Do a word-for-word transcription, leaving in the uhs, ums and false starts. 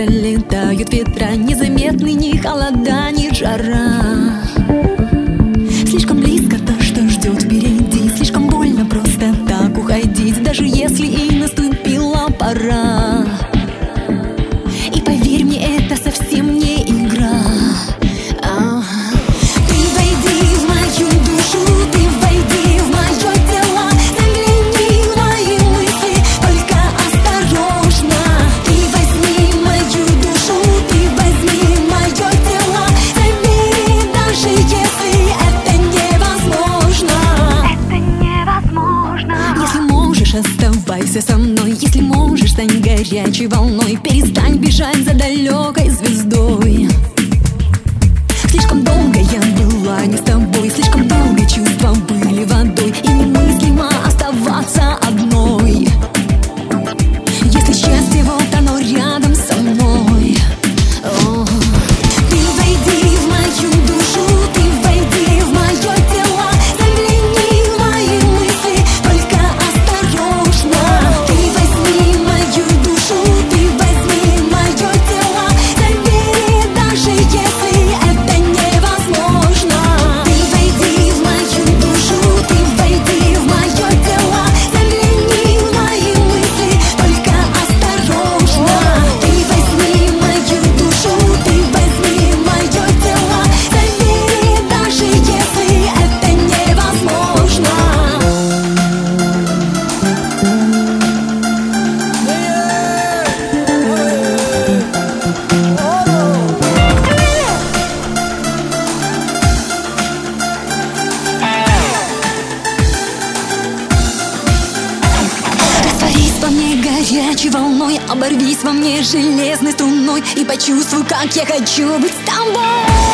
пролетают ветра, незаметны ни холода, ни жара. Слишком близко то, что ждет впереди, слишком больно просто так уходить, даже если и наступила пора. И поверь мне, это совсем не игра. а. Ты войди в мою душу, ты войди в мое тело, загляни в мои мысли, только осторожно. Ты возьми мою душу, ты возьми мое тело, забери, даже если это невозможно. Это невозможно. Если можешь, оставайся со мной. Если можешь, стань горячей волной. Перестань бежать за далекой звездой. Слишком долго я была не с тобой, слишком долго чувства были водой, и немыслимо оставаться одной. Если счастье, вот оно рядом со мной. О. Ты войди в мою душу, ты войди в мое тело, загляни в мои мысли, только осторожно. Ты возьми мою душу, ты возьми мое тело, забери, даже если это невозможно. Ты войди в мою душу, ты войди в мое тело, загляни в мои мысли, только осторожно. Ты возьми мою душу, ты возьми мое тело, забери, даже если это невозможно. Растворись во мне горячей волной, оборвись во мне железной струной, и почувствуй, как я хочу быть с тобой.